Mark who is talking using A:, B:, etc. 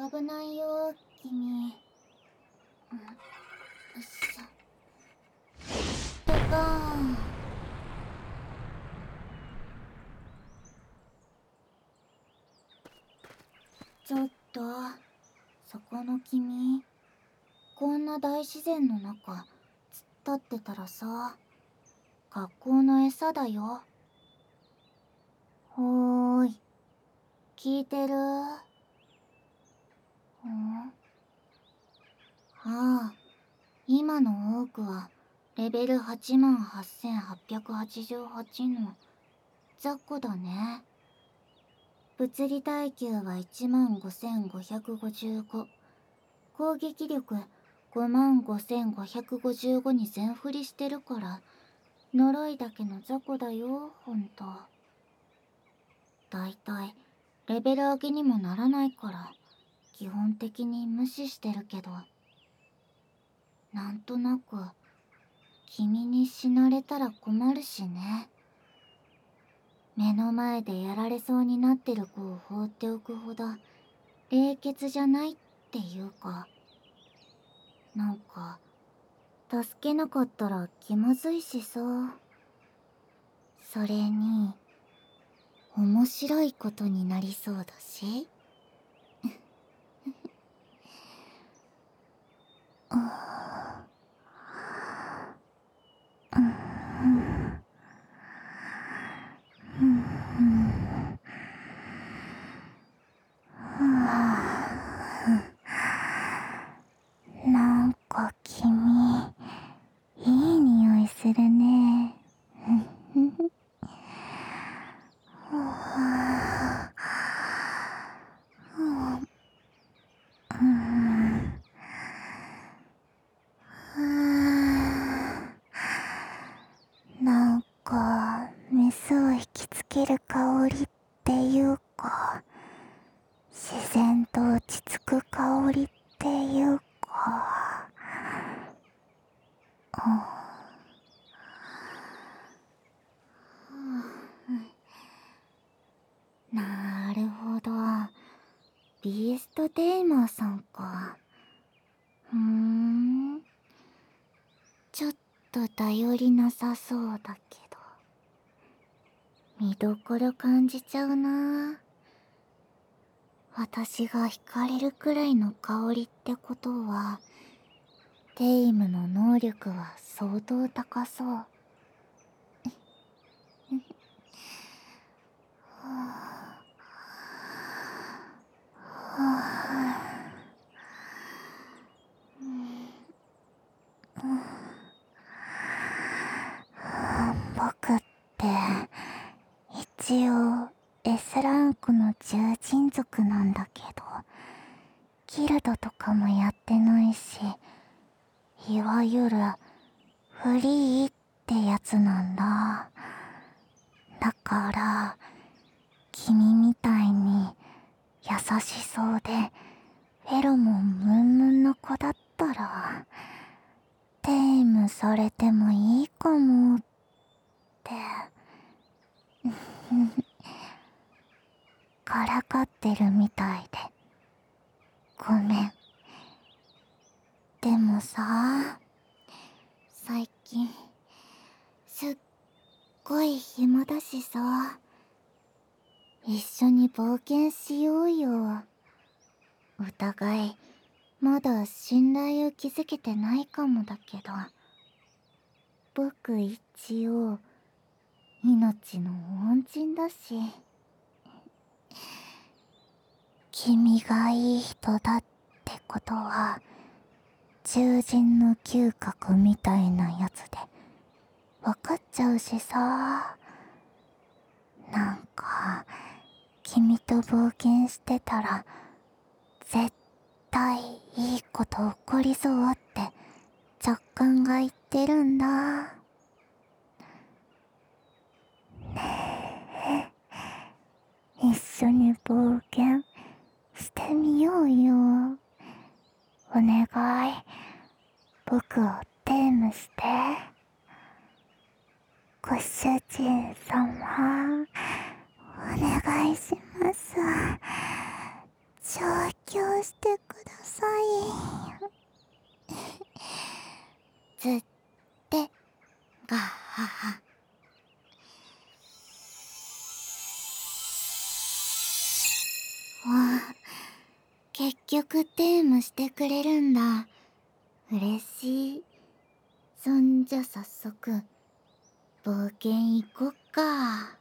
A: 危ないよ、君。よいしょ。ってか。ちょっと、そこの君。こんな大自然の中、突っ立ってたらさ、学校の餌だよ。ほーい。聞いてる？ああ、今の多くは、レベル88888の雑魚だね。物理耐久は15555、攻撃力55555に全振りしてるから、呪いだけの雑魚だよ、ほんと。だいたい、レベル上げにもならないから、基本的に無視してるけど、なんとなく、君に死なれたら困るしね。目の前でやられそうになってる子を放っておくほど、冷血じゃないっていうか、なんか、助けなかったら気まずいしさ。それに、面白いことになりそうだし。なんか君、いい匂いするね。なんか、メスを引きつける香りっていうか、自然と落ち着く香りっていうか。なるほど。ビーストテイマーさんか。ちょっと頼りなさそうだけど。見どころ感じちゃうな。私が惹かれるくらいの香りってことは、テイムの能力は相当高そう。僕って一応 S ランクの獣人族なんだけど、ギルドとかもやってないし、いわゆるフリーってやつなんだ。だから君みたいに優しそうでフェロモンムンムンの子だったらテイムされてもいいかもって。からかってるみたいでごめん。でもさ、最近すっごい暇だしさ、一緒に冒険しようよ。お互いまだ信頼を築けてないかもだけど、僕一応命の恩人だし。君がいい人だってことは獣人の嗅覚みたいなやつで分かっちゃうしさ。なんか君と冒険してたら絶対いいこと起こりそうって直感が言ってるんだ。一緒に冒険してみようよ。お願い、僕をテームして。ご主人様、お願いします。調教ましてください。つってがはは。わあ、結局テームしてくれるんだ。嬉しい。そんじゃ早速冒険行こっか。